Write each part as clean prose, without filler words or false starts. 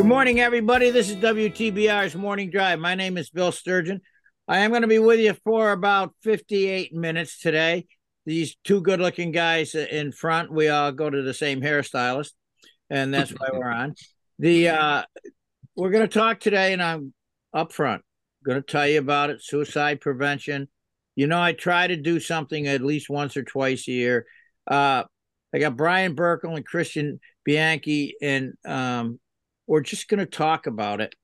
Good morning, everybody. This is WTBR's Morning Drive. My name is Bill Sturgeon. I am going to be with you for about 58 minutes today. These two good-looking guys in front, we all go to the same hairstylist, and that's why we're on. We're going to talk today, and I'm up front. Going to tell you about it, suicide prevention. You know, I try to do something at least once or twice a year. I got Brian Burkle and Christian Bianchi, and we're just going to talk about it.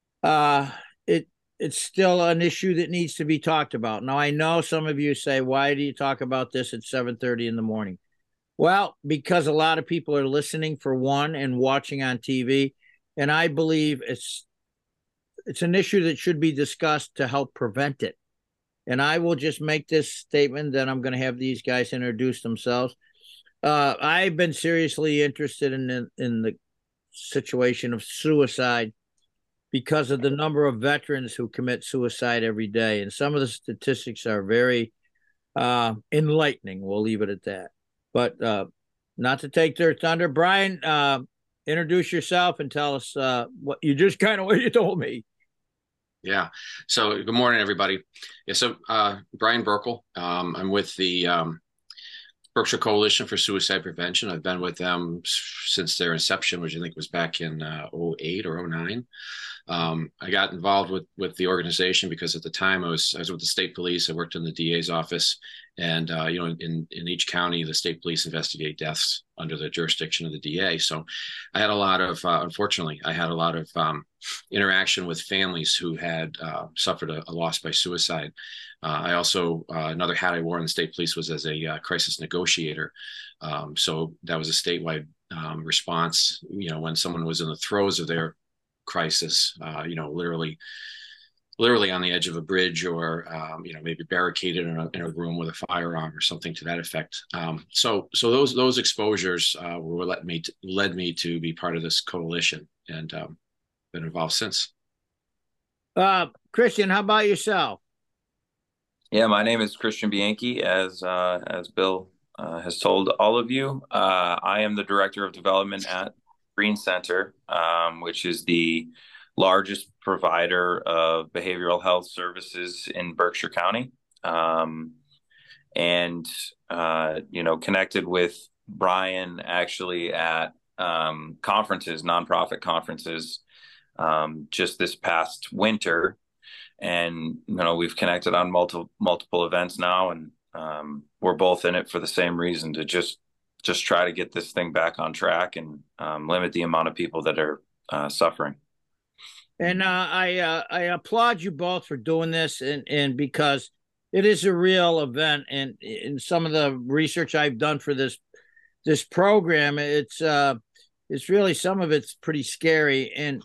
It's still an issue that needs to be talked about. Now, I know some of you say, why do you talk about this at 7:30 in the morning? Well, because a lot of people are listening for one and watching on TV, and I believe it's an issue that should be discussed to help prevent it. And I will just make this statement, then I'm going to have these guys introduce themselves. I've been seriously interested in the situation of suicide because of the number of veterans who commit suicide every day. And some of the statistics are very enlightening. We'll leave it at that. But not to take their thunder, Brian, introduce yourself and tell us what you told me. Yeah. So good morning, everybody. Yeah. So Brian Burkle, I'm with the Berkshire Coalition for Suicide Prevention. I've been with them since their inception, which I think was back in 08 or 09. I got involved with the organization because at the time I was with the state police. I worked in the DA's office, and in each county, the state police investigate deaths under the jurisdiction of the DA. So I had a lot of, unfortunately, interaction with families who had suffered a loss by suicide. I also, another hat I wore in the state police was as a crisis negotiator. So that was a statewide response, when someone was in the throes of their crisis, literally on the edge of a bridge or, maybe barricaded in a room with a firearm or something to that effect. So those exposures were what led me to be part of this coalition, and been involved since. Christian, how about yourself? Yeah, my name is Christian Bianchi, as Bill has told all of you. I am the Director of Development at Green Center, which is the largest provider of behavioral health services in Berkshire County. Connected with Brian actually at nonprofit conferences, just this past winter. And, we've connected on multiple events now, and we're both in it for the same reason, to just try to get this thing back on track and limit the amount of people that are suffering. And I applaud you both for doing this, and because it is a real event. And in some of the research I've done for this program, it's really, some of it's pretty scary. And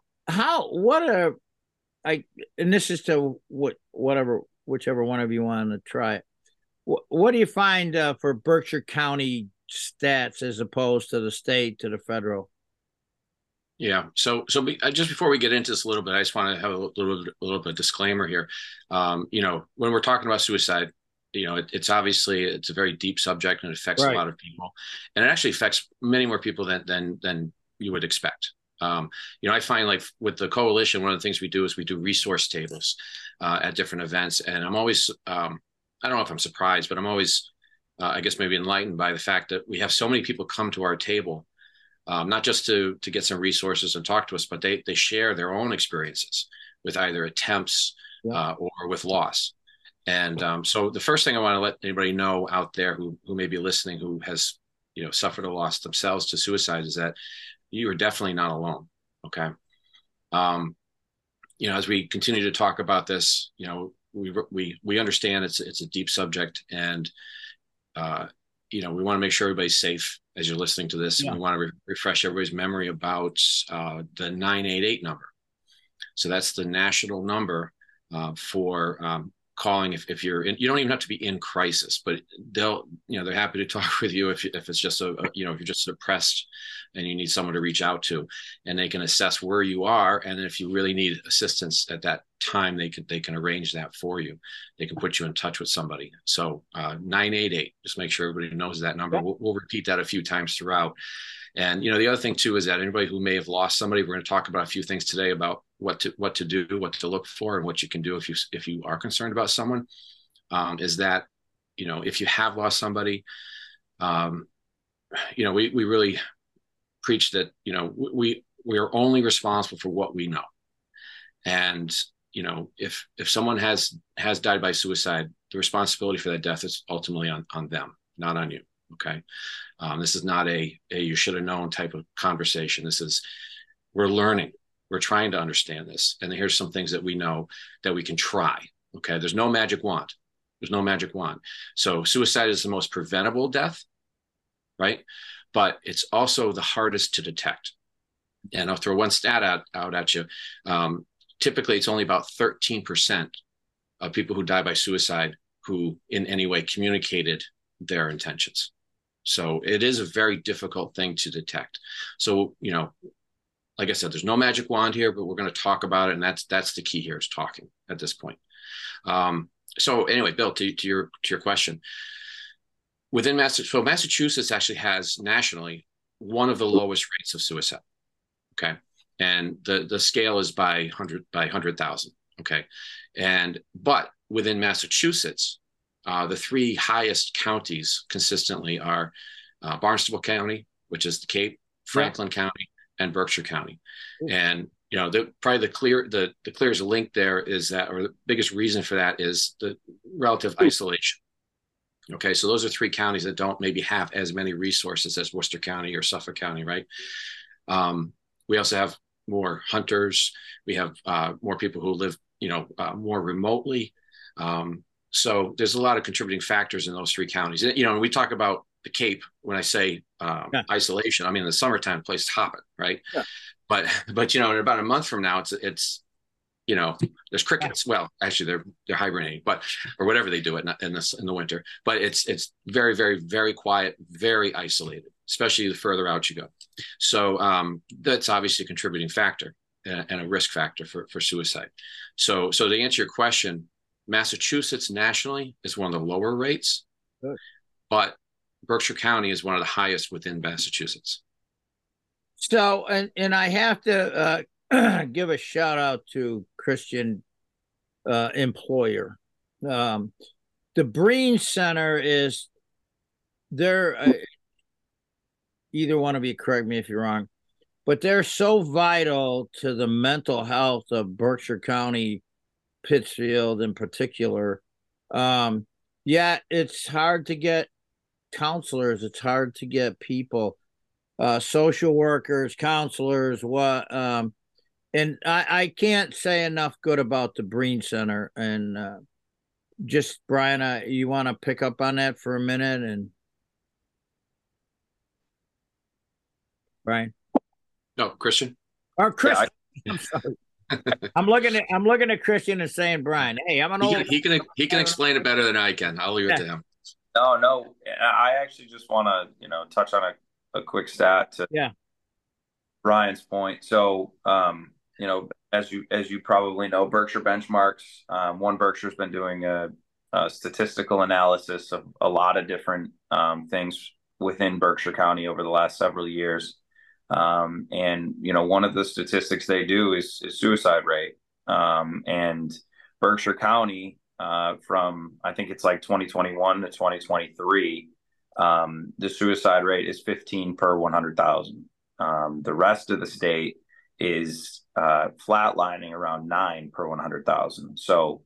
this is to whichever one of you want to try it. What do you find for Berkshire County stats as opposed to the state, to the federal? Yeah. So just before we get into this a little bit, I just want to have a little bit of disclaimer here. When we're talking about suicide, it's obviously a very deep subject, and it affects a lot of people, and it actually affects many more people than you would expect. I find, like, with the coalition, one of the things we do is we do resource tables at different events, and I'm always I don't know if I'm surprised, but I'm always I guess maybe enlightened by the fact that we have so many people come to our table, not just to get some resources and talk to us, but they share their own experiences with either attempts or with loss. And so the first thing I want to let anybody know out there who may be listening, who has suffered a loss themselves to suicide, is that you are definitely not alone. Okay. As we continue to talk about this, we understand it's a deep subject, and we want to make sure everybody's safe as you're listening to this. Yeah. And we want to refresh everybody's memory about the 988 number. So that's the national number for calling if you're in. You don't even have to be in crisis, but they're happy to talk with you if it's just if you're just depressed and you need someone to reach out to, and they can assess where you are, and if you really need assistance at that time, they can arrange that for you. They can put you in touch with somebody. So 988, just make sure everybody knows that number. We'll repeat that a few times throughout. And the other thing too is that anybody who may have lost somebody, we're going to talk about a few things today about what to do, what to look for, and what you can do if you are concerned about someone. Is that if you have lost somebody, we really preach that we are only responsible for what we know. And if someone has died by suicide, the responsibility for that death is ultimately on them, not on you. Okay. This is not a you should have known type of conversation. This is, we're learning, we're trying to understand this, and here's some things that we know that we can try. Okay. There's no magic wand. So suicide is the most preventable death, right? But it's also the hardest to detect. And I'll throw one stat out at you. Typically, it's only about 13% of people who die by suicide who in any way communicated their intentions. So it is a very difficult thing to detect. So, like I said, there's no magic wand here, but we're going to talk about it. And that's the key here, is talking at this point. So anyway, Bill, to your question, within Massachusetts actually has nationally one of the lowest rates of suicide. Okay. And the scale is by 100,000. Okay. But within Massachusetts, the three highest counties consistently are Barnstable County, which is the Cape, Franklin County, and Berkshire County. And probably the clearest link there is that, or the biggest reason for that, is the relative isolation. Okay, so those are three counties that don't maybe have as many resources as Worcester County or Suffolk County, right? We also have more hunters. We have more people who live, more remotely. So there's a lot of contributing factors in those three counties. And we talk about the Cape, when I say isolation, I mean in the summertime, place is hopping, right? Yeah. But in about a month from now, it's there's crickets. Well, actually, they're hibernating, or whatever they do in the winter. But it's very, very, very quiet, very isolated, especially the further out you go. So that's obviously a contributing factor and a risk factor for suicide. So to answer your question, Massachusetts nationally is one of the lower rates, but Berkshire County is one of the highest within Massachusetts. So, and I have to give a shout out to Christian employer. The Breen Center is there. Either one of you correct me if you're wrong, but they're so vital to the mental health of Berkshire County, Pittsfield in particular. Yet it's hard to get counselors. It's hard to get people, social workers, counselors, and I can't say enough good about the Breen Center. And just, Brian, you want to pick up on that for a minute? And Brian? No, Christian. Or Christian. Yeah, I'm sorry. I'm looking at Christian and saying, Brian, hey, I'm an old. He can explain it better than I can. I'll leave it to him. No. I actually just want to touch on a quick stat to Brian's point. So as you probably know, Berkshire Benchmarks, One Berkshire's been doing a statistical analysis of a lot of different things within Berkshire County over the last several years. And one of the statistics they do is suicide rate. And Berkshire County, from I think it's like 2021 to 2023, the suicide rate is 15 per 100,000. The rest of the state is flatlining around 9 per 100,000. So,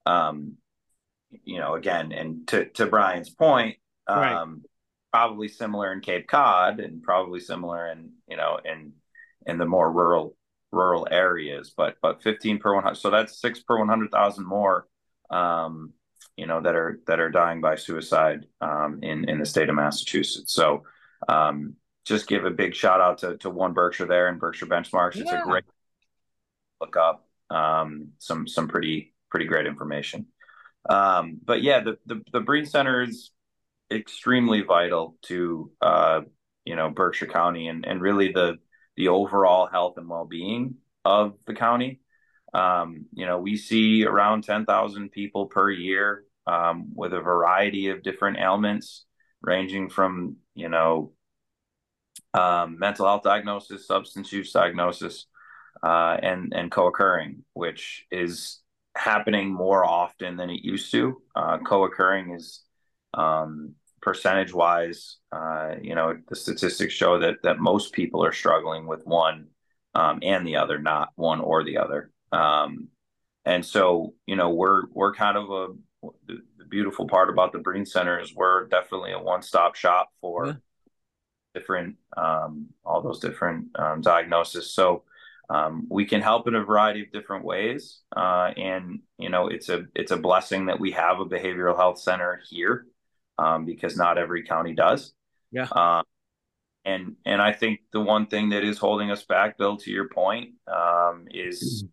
again, and to Brian's point, probably similar in Cape Cod and probably similar in the more rural areas, but 15 per 100. So that's 6 per 100,000 more, that are dying by suicide in the state of Massachusetts. So just give a big shout out to One Berkshire there and Berkshire Benchmarks. It's a great look up, some pretty great information. But yeah, the Breen Center is extremely vital to Berkshire County and really the overall health and well-being of the county. We see around 10,000 people per year with a variety of different ailments, ranging from mental health diagnosis, substance use diagnosis, and co-occurring, which is happening more often than it used to. Co-occurring is percentage wise, the statistics show that most people are struggling with one and the other, not one or the other. And so, we're kind of the beautiful part about the Breen Center is we're definitely a one-stop shop for different, all those different diagnoses. So we can help in a variety of different ways. And, it's a blessing that we have a behavioral health center here because not every county does. Yeah. And I think the one thing that is holding us back, Bill, to your point, is,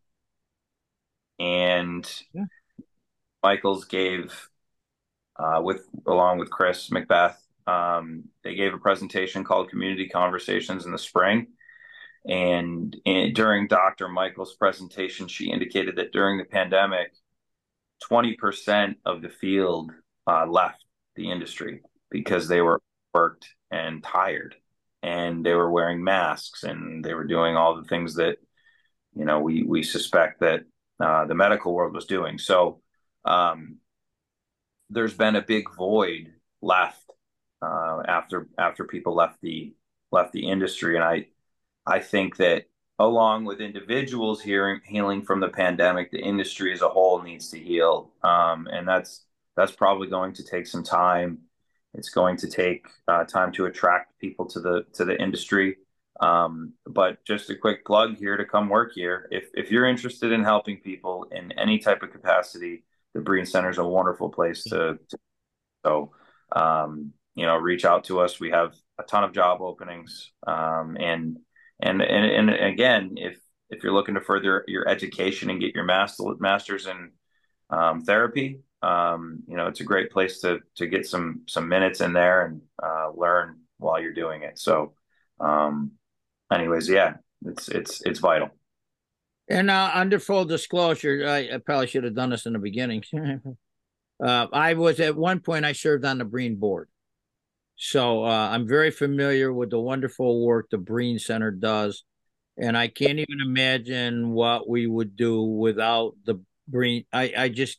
and Michaels gave, along with Chris Macbeth, they gave a presentation called Community Conversations in the spring. And during Dr. Michaels' presentation, she indicated that during the pandemic, 20% of the field left the industry because they were worked and tired, and they were wearing masks, and they were doing all the things that we suspect that the medical world was doing. So there's been a big void left after people left the industry, and I think that along with individuals healing from the pandemic, the industry as a whole needs to heal, and that's probably going to take some time. It's going to take time to attract people to the industry. But just a quick plug here to come work here. If you're interested in helping people in any type of capacity, the Breen Center is a wonderful place to so reach out to us. We have a ton of job openings, and again, if you're looking to further your education and get your master's in therapy, it's a great place to get some minutes in there and learn while you're doing it. So, anyways, yeah, it's vital. And under full disclosure, I probably should have done this in the beginning. I was at one point, I served on the Breen board. So I'm very familiar with the wonderful work the Breen Center does. And I can't even imagine what we would do without the Breen. I just,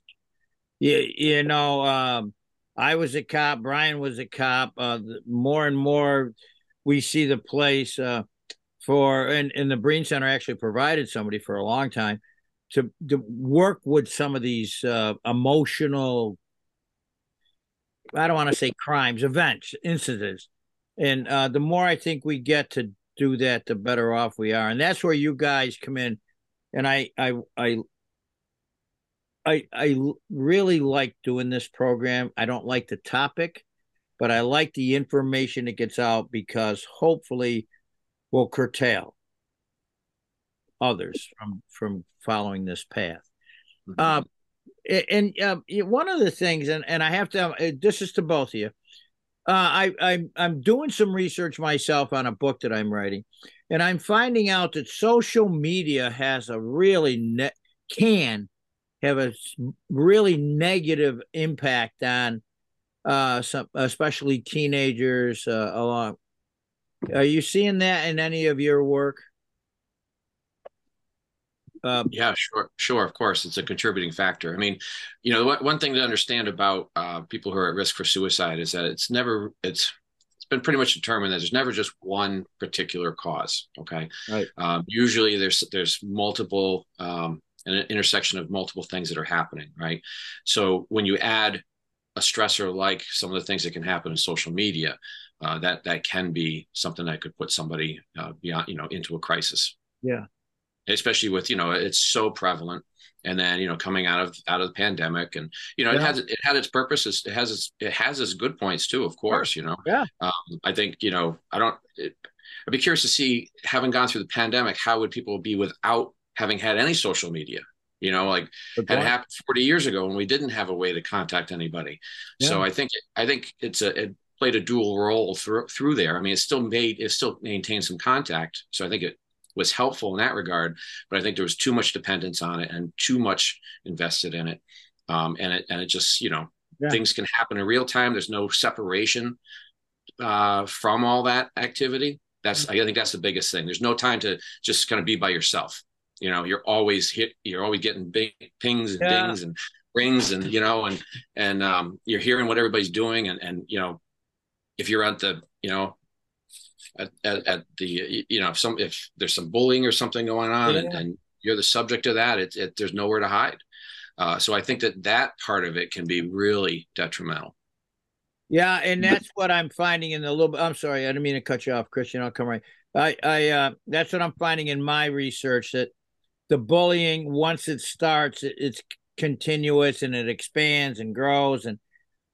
I was a cop. Brian was a cop. More and more we see the place and the Breen Center actually provided somebody for a long time to work with some of these emotional, I don't want to say crimes, events, incidents. And the more I think we get to do that, the better off we are. And that's where you guys come in. And I really like doing this program. I don't like the topic, but I like the information that gets out because hopefully will curtail others from following this path. Mm-hmm. And one of the things, and I have to, this is to both of you. I'm doing some research myself on a book that I'm writing, and I'm finding out that social media has a really can have a really negative impact on some, especially teenagers. Along, are you seeing that in any of your work? Yeah, sure. Of course, it's a contributing factor. I mean, one thing to understand about people who are at risk for suicide is that it's been pretty much determined that there's never just one particular cause. Okay, right. Usually there's multiple, an intersection of multiple things that are happening. Right. So when you add a stressor like some of the things that can happen in social media, that can be something that could put somebody beyond, into a crisis. Yeah. Especially with, it's so prevalent. And then, coming out of the pandemic, and, it had its purposes. It has its good points too, of course, Yeah. I think, I'd be curious to see, having gone through the pandemic, how would people be without having had any social media? Had it happened 40 years ago when we didn't have a way to contact anybody. Yeah. So I think it played a dual role through there. I mean, it still maintained some contact. So I think it was helpful in that regard, but I think there was too much dependence on it and too much invested in it. And it just, things can happen in real time. There's no separation from all that activity. I think that's the biggest thing. There's no time to just kind of be by yourself. You're always getting big pings and Yeah. dings and rings, and you're hearing what everybody's doing, and if you're at the at the if there's some bullying or something going on, Yeah. and you're the subject of that, there's nowhere to hide. So I think that part of it can be really detrimental. Yeah, and that's what I'm finding in the little bit. I'm sorry, I didn't mean to cut you off, Christian. I'll come right. That's what I'm finding in my research, that the bullying, once it starts, it's continuous and it expands and grows. And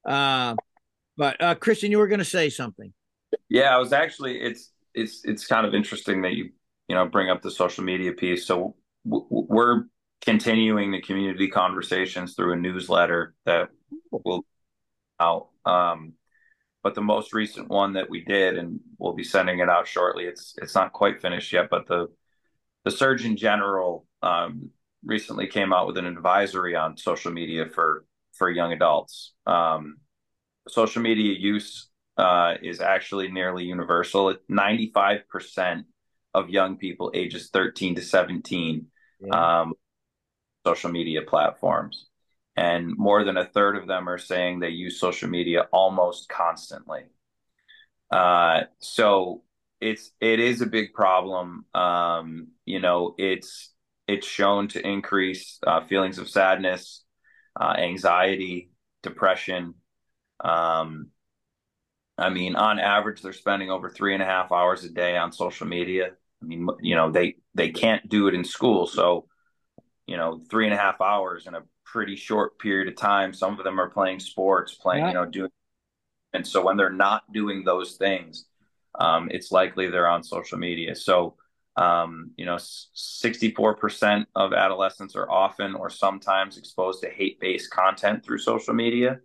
but Christian, you were going to say something. Yeah, I was actually. It's kind of interesting that you bring up the social media piece. So we're continuing the community conversations through a newsletter that will out. But the most recent one that we did, and we'll be sending it out shortly. It's not quite finished yet, but the Surgeon General recently came out with an advisory on social media for young adults. Social media use is actually nearly universal. 95% of young people ages 13 to 17 social media platforms. And more than a third of them are saying they use social media almost constantly. So it is a big problem. It's shown to increase feelings of sadness, anxiety, depression. I mean, on average, they're spending over 3.5 hours a day on social media. I mean, they can't do it in school, so 3.5 hours in a pretty short period of time. Some of them are playing sports, doing, and so when they're not doing those things, it's likely they're on social media. So, 64% of adolescents are often or sometimes exposed to hate-based content through social media.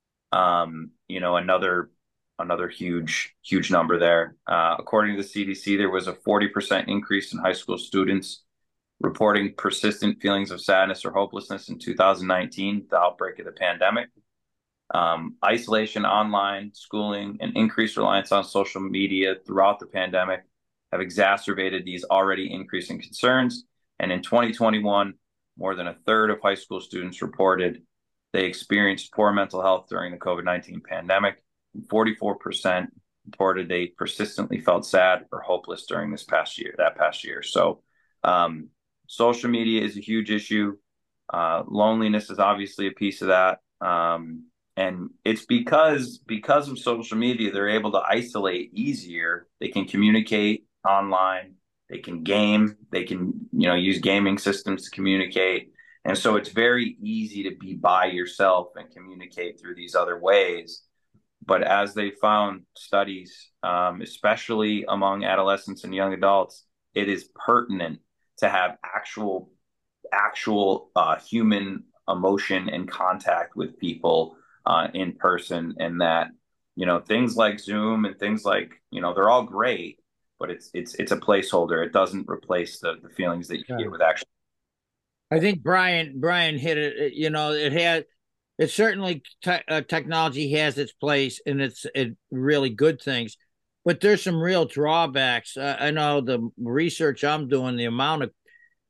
Another huge number there. According to the CDC, there was a 40% increase in high school students reporting persistent feelings of sadness or hopelessness in 2019, the outbreak of the pandemic. Isolation, online schooling, and increased reliance on social media throughout the pandemic have exacerbated these already increasing concerns. And in 2021, more than a third of high school students reported they experienced poor mental health during the COVID-19 pandemic. 44% reported they persistently felt sad or hopeless during that past year. So, social media is a huge issue. Loneliness is obviously a piece of that. And it's because of social media, they're able to isolate easier. They can communicate online. They can game. They can, use gaming systems to communicate. And so it's very easy to be by yourself and communicate through these other ways. But as they found studies, especially among adolescents and young adults, it is pertinent to have actual human emotion and contact with people in person, and that things like Zoom and things like they're all great, but it's a placeholder. It doesn't replace the feelings that you get with actual. I think Brian hit it. It certainly technology has its place, and it's really good things, but there's some real drawbacks. I know the research I'm doing, the amount of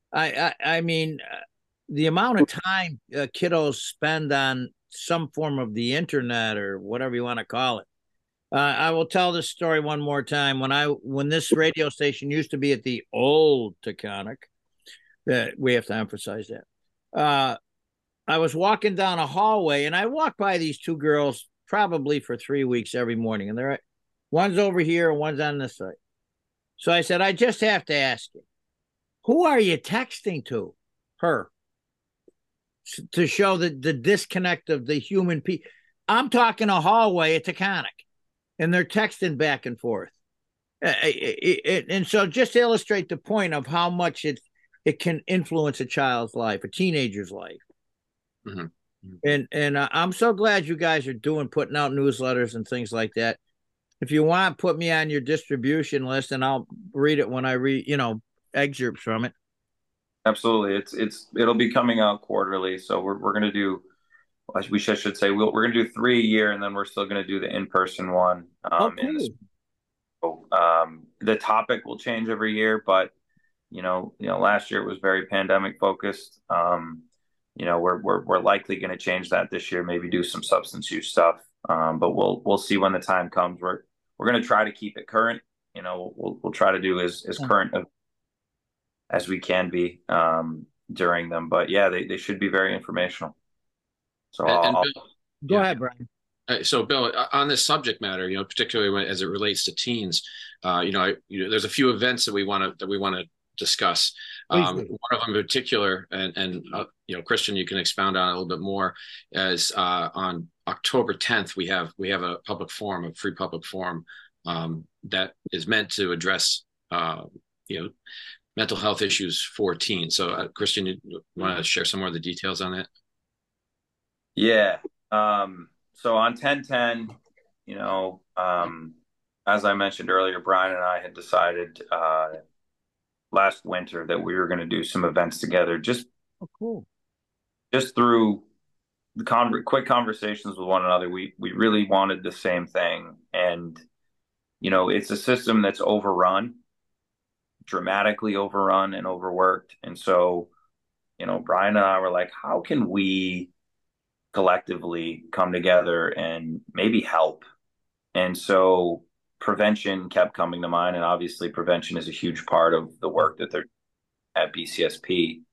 the amount of time kiddos spend on some form of the internet or whatever you want to call it. I will tell this story one more time. When this radio station used to be at the old Taconic, that we have to emphasize that. I was walking down a hallway, and I walked by these two girls probably for 3 weeks every morning, and one's over here and one's on this side. So I said, I just have to ask you, who are you texting to? Her. To show the disconnect of the human people. I'm talking a hallway at Taconic, and they're texting back and forth. And so just to illustrate the point of how much it can influence a child's life, a teenager's life. Mm-hmm. And I'm so glad you guys are putting out newsletters and things like that. If you want, put me on your distribution list, and I'll read it when I read, excerpts from it. Absolutely. It'll be coming out quarterly. So we're going to do, we should say, we're going to do 3 a year, and then we're still going to do the in-person one. Cool. So, the topic will change every year, but last year it was very pandemic focused. We're likely going to change that this year. Maybe do some substance use stuff, but we'll see when the time comes. We're going to try to keep it current. We'll try to do as current as we can be during them. But yeah, they should be very informational. So go ahead, Brian. So, Bill, on this subject matter, particularly as it relates to teens, there's a few events that we want to discuss. One of them in particular, and Christian, you can expound on it a little bit more. As on October 10th, we have a public forum, a free public forum that is meant to address mental health issues for teens. So, Christian, you want to share some more of the details on that? Yeah. So on 10/10, as I mentioned earlier, Brian and I had decided last winter that we were going to do some events together, just through the quick conversations with one another. We really wanted the same thing, and it's a system that's overrun, dramatically overrun and overworked, and so Brian and I were like, how can we collectively come together and maybe help? And so prevention kept coming to mind, and obviously prevention is a huge part of the work that they're at BCSP.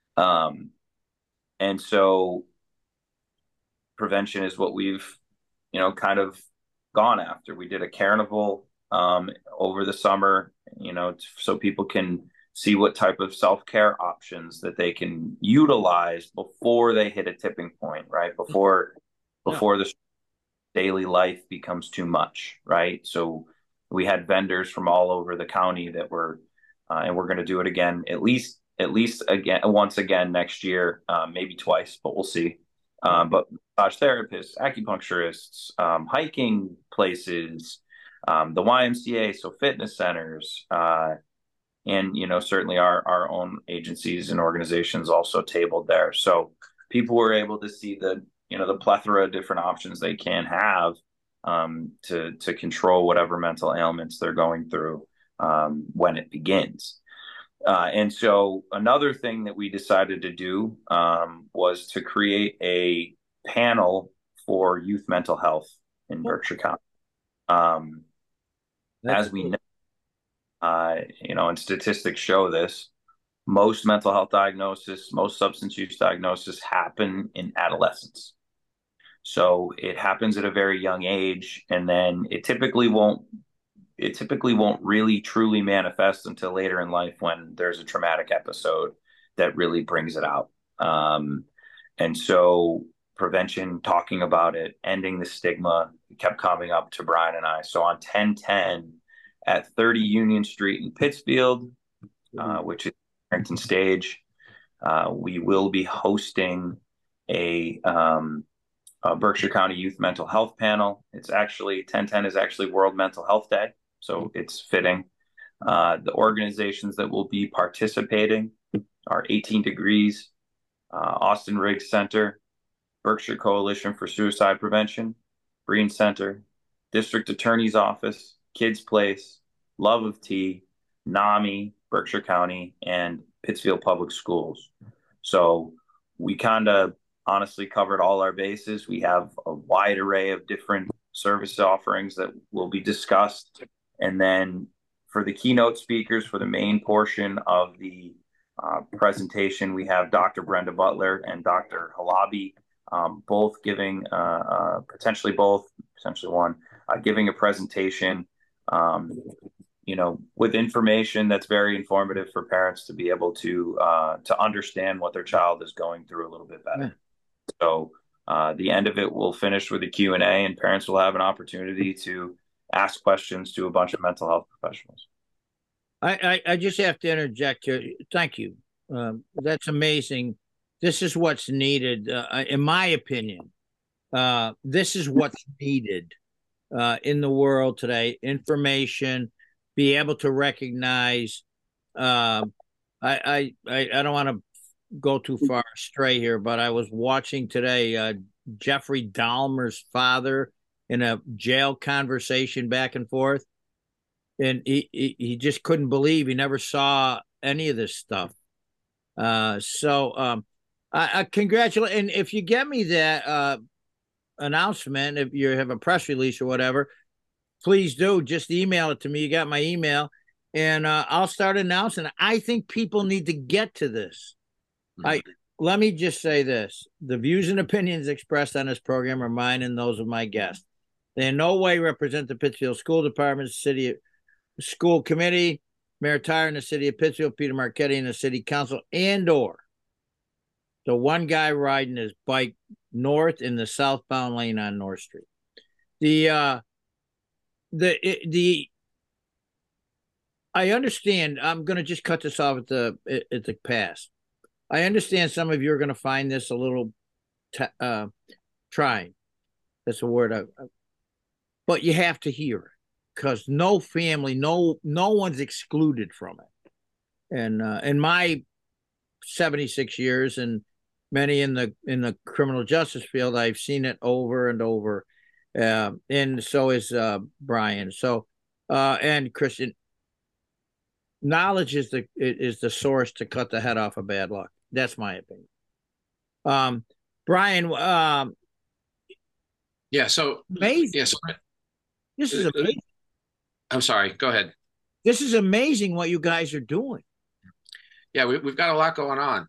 And so prevention is what we've kind of gone after. We did a carnival over the summer, so people can see what type of self-care options that they can utilize before they hit a tipping point, right? Before the daily life becomes too much, right? So we had vendors from all over the county that were, and we're going to do it again, at least once again next year, maybe twice, but we'll see. But massage therapists, acupuncturists, hiking places, the YMCA, so fitness centers, and certainly our own agencies and organizations also tabled there. So people were able to see the plethora of different options they can have to control whatever mental ailments they're going through when it begins. And so another thing that we decided to do was to create a panel for youth mental health in Berkshire County. As we know, and statistics show this, most mental health diagnosis, most substance use diagnosis happen in adolescence. So it happens at a very young age, and then it typically won't really truly manifest until later in life when there's a traumatic episode that really brings it out. And so prevention, talking about it, ending the stigma, kept coming up to Brian and I. So on 10/10 at 30 Union Street in Pittsfield, which is Harrington Stage, we will be hosting a Berkshire County Youth Mental Health panel. It's actually 10/10 is actually World Mental Health Day, so it's fitting. The organizations that will be participating are 18 Degrees, Austin Riggs Center, Berkshire Coalition for Suicide Prevention, Breen Center, District Attorney's Office, Kids Place, Love of Tea, NAMI, Berkshire County, and Pittsfield Public Schools. So we kind of honestly covered all our bases. We have a wide array of different service offerings that will be discussed. And then for the keynote speakers, for the main portion of the presentation, we have Dr. Brenda Butler and Dr. Halabi, both giving, potentially one, giving a presentation, with information that's very informative for parents to be able to understand what their child is going through a little bit better. Yeah. So the end of it will finish with a Q&A, and parents will have an opportunity to ask questions to a bunch of mental health professionals. I just have to interject here. Thank you. That's amazing. This is what's needed, in my opinion. This is what's needed in the world today. Information, be able to recognize. I don't want to go too far astray here, but I was watching today Jeffrey Dahmer's father in a jail conversation back and forth. and he just couldn't believe he never saw any of this stuff. I congratulate, and if you get me that announcement, if you have a press release or whatever, please do. Just email it to me. You got my email, and I'll start announcing. I think people need to get to this. Let me just say this: the views and opinions expressed on this program are mine and those of my guests. They in no way represent the Pittsfield School Department, City School Committee, Mayor Tyre in the City of Pittsfield, Peter Marchetti in the City Council, and/or the one guy riding his bike north in the southbound lane on North Street. I understand. I'm going to just cut this off at the pass. I understand some of you are going to find this a little trying. That's a word. But you have to hear it, because no family, no one's excluded from it. And in my 76 years and many in the criminal justice field, I've seen it over and over. And so is Brian. So and Christian. Knowledge is the source to cut the head off of bad luck. That's my opinion. Brian, yeah. So amazing. Yes. This is amazing. I'm sorry. Go ahead. This is amazing what you guys are doing. Yeah, we've got a lot going on.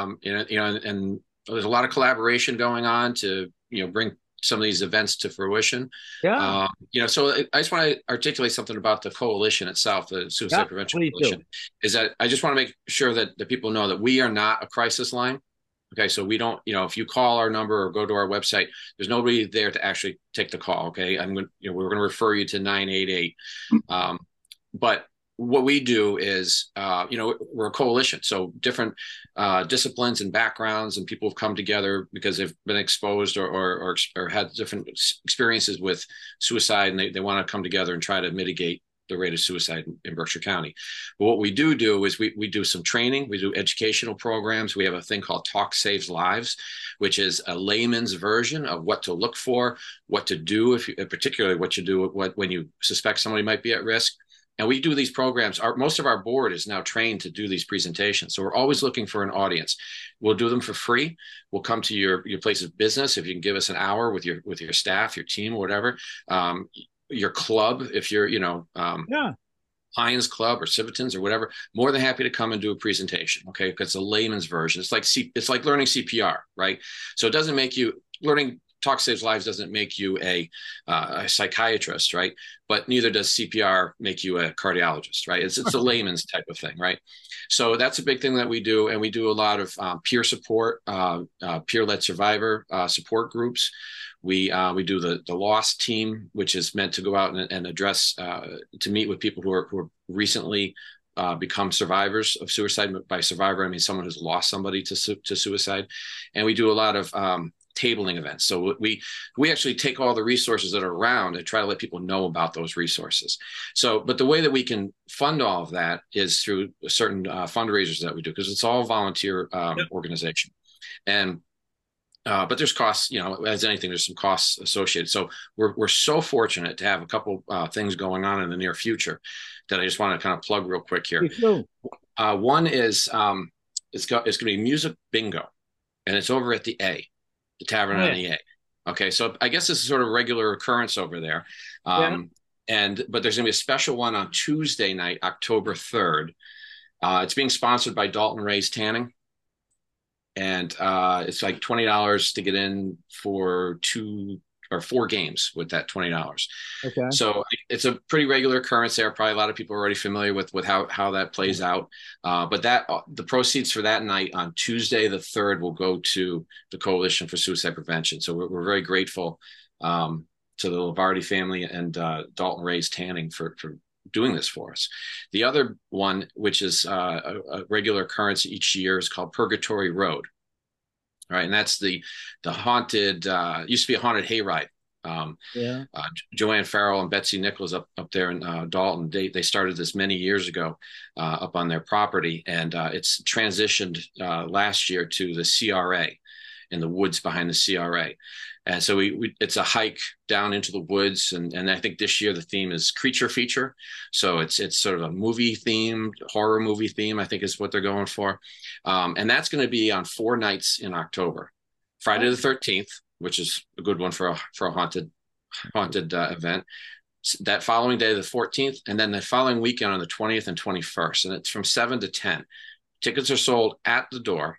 And there's a lot of collaboration going on to bring some of these events to fruition. Yeah. So I just want to articulate something about the coalition itself, the Suicide Prevention Coalition. Is that I just want to make sure that people know that we are not a crisis line. Okay, so we don't, if you call our number or go to our website, there's nobody there to actually take the call. Okay, we're going to refer you to 988. But what we do is, we're a coalition. So different disciplines and backgrounds and people have come together because they've been exposed or had different experiences with suicide, and they want to come together and try to mitigate the rate of suicide in Berkshire County. But what we do is we do some training, we do educational programs. We have a thing called Talk Saves Lives, which is a layman's version of what to look for, what to do, particularly what you do when you suspect somebody might be at risk. And we do these programs. Most of our board is now trained to do these presentations. So we're always looking for an audience. We'll do them for free. We'll come to your place of business if you can give us an hour with your staff, your team, or whatever. Your club, if you're, Lions Club or Civitans or whatever, more than happy to come and do a presentation. Okay, because it's a layman's version. It's like learning CPR, right? So it doesn't make you learning. Talk Saves Lives doesn't make you a psychiatrist, right? But neither does CPR make you a cardiologist, right? It's a layman's type of thing, right? So that's a big thing that we do, and we do a lot of peer support, peer-led survivor support groups. We do the LOST team, which is meant to go out and address to meet with people who are recently become survivors of suicide. By survivor, I mean someone who's lost somebody to suicide, and we do a lot of tabling events. So we actually take all the resources that are around and try to let people know about those resources. So, but the way that we can fund all of that is through certain fundraisers that we do, because it's all volunteer organization. And but there's costs, as anything, there's some costs associated. So we're so fortunate to have a couple things going on in the near future that I just want to kind of plug real quick here. One is it's going to be music bingo, and it's over at the Tavern on the A. Okay, so I guess this is sort of regular occurrence over there. But there's going to be a special one on Tuesday night, October 3rd. It's being sponsored by Dalton Ray's Tanning. And it's like $20 to get in for 2 or 4 games with that $20. Okay. So it's a pretty regular occurrence there. Probably a lot of people are already familiar with how that plays out. But the proceeds for that night on Tuesday, the 3rd, will go to the Coalition for Suicide Prevention. So we're very grateful to the Lavardi family and Dalton Ray's Tanning for doing this for us. The other one, which is a regular occurrence each year, is called Purgatory Road. All right, and that's the haunted, used to be a haunted hayride. Joanne Farrell and Betsy Nichols up there in Dalton, they started this many years ago up on their property, and it's transitioned last year to the CRA. in the woods behind the CRA. And so it's a hike down into the woods. And I think this year the theme is creature feature. So it's sort of a movie themed, horror movie theme, I think is what they're going for. And that's going to be on 4 nights in October. Friday the 13th, which is a good one for a haunted event. That following day, the 14th, and then the following weekend on the 20th and 21st. And it's from 7 to 10. Tickets are sold at the door.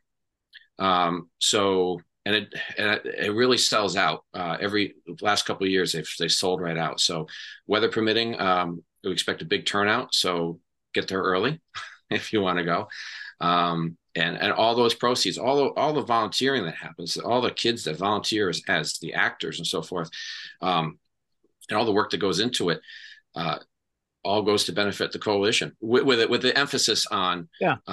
It really sells out. Every last couple of years, they've sold right out. So weather permitting, we expect a big turnout. So get there early if you want to go. And all those proceeds, all the volunteering that happens, all the kids that volunteer as the actors and so forth, and all the work that goes into it, all goes to benefit the coalition with the emphasis on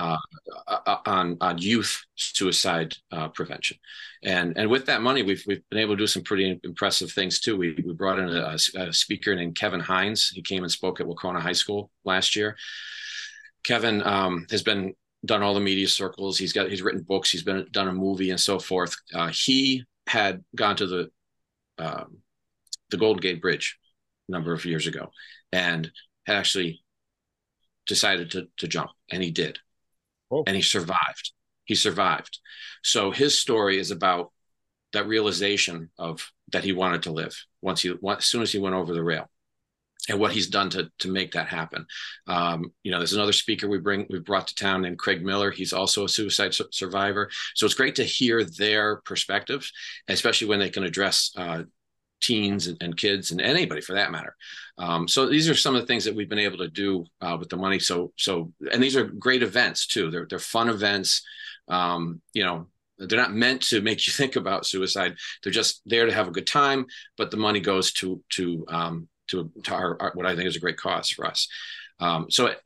youth suicide prevention. And with that money, we've been able to do some pretty impressive things too. We brought in a speaker named Kevin Hines. He came and spoke at Wacona High School last year. Kevin has done all the media circles. He's written books. He's done a movie and so forth. He had gone to the Golden Gate Bridge a number of years ago and had actually decided to jump, and he did. And he survived. So his story is about that realization of that he wanted to live as soon as he went over the rail, and what he's done to make that happen. There's another speaker we've brought to town named Craig Miller. He's also a suicide survivor. So it's great to hear their perspectives, especially when they can address teens and kids and anybody for that matter. So these are some of the things that we've been able to do with the money. And these are great events too. They're fun events. They're not meant to make you think about suicide. They're just there to have a good time. But the money goes to our what I think is a great cause for us. So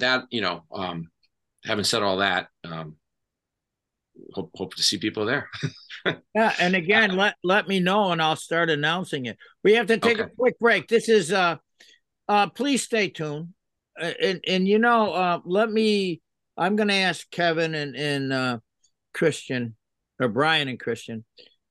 having said all that, hope to see people there. Yeah, and again, let me know, and I'll start announcing it. We have to take a quick break. This is please stay tuned, and I'm going to ask Kevin and Christian, or Brian and Christian.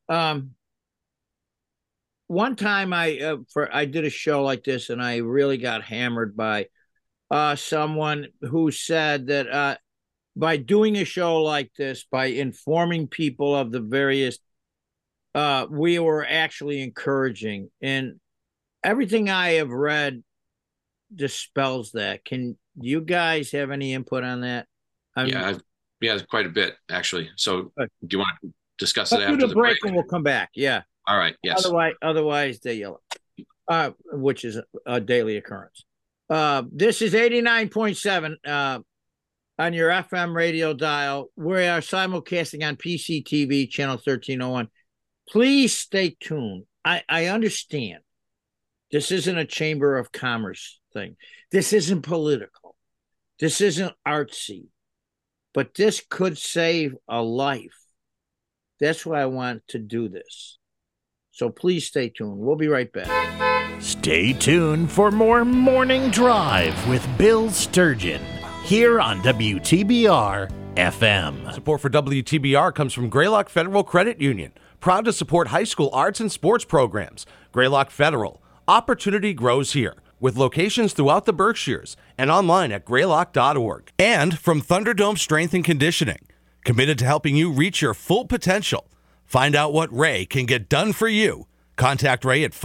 One time I did a show like this, and I really got hammered by someone who said that by doing a show like this, by informing people of the various, we were actually encouraging. And everything I have read dispels that. Can you guys have any input on that? Yeah, quite a bit, actually. So do you want to discuss it after the break? And we'll come back. Yeah. All right. Yes. Otherwise they yell, which is a daily occurrence. This is 89.7 on your FM radio dial. We are simulcasting on PCTV channel 1301. Please stay tuned. I understand this isn't a Chamber of Commerce thing. This isn't political. This isn't artsy. But this could save a life. That's why I want to do this. So please stay tuned. We'll be right back. Stay tuned for more Morning Drive with Bill Sturgeon here on WTBR FM. Support for WTBR comes from Greylock Federal Credit Union. Proud to support high school arts and sports programs. Greylock Federal. Opportunity grows here. With locations throughout the Berkshires and online at greylock.org. And from Thunderdome Strength and Conditioning. Committed to helping you reach your full potential. Find out what Ray can get done for you. Contact Ray at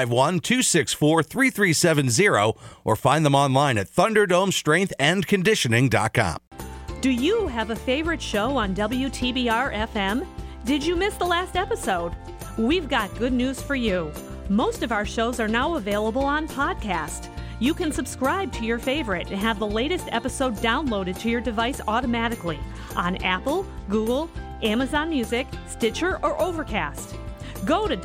551-264-3370 or find them online at thunderdomestrengthandconditioning.com. Do you have a favorite show on WTBR FM? Did you miss the last episode? We've got good news for you. Most of our shows are now available on podcast. You can subscribe to your favorite and have the latest episode downloaded to your device automatically on Apple, Google, Amazon Music, Stitcher, or Overcast. Go to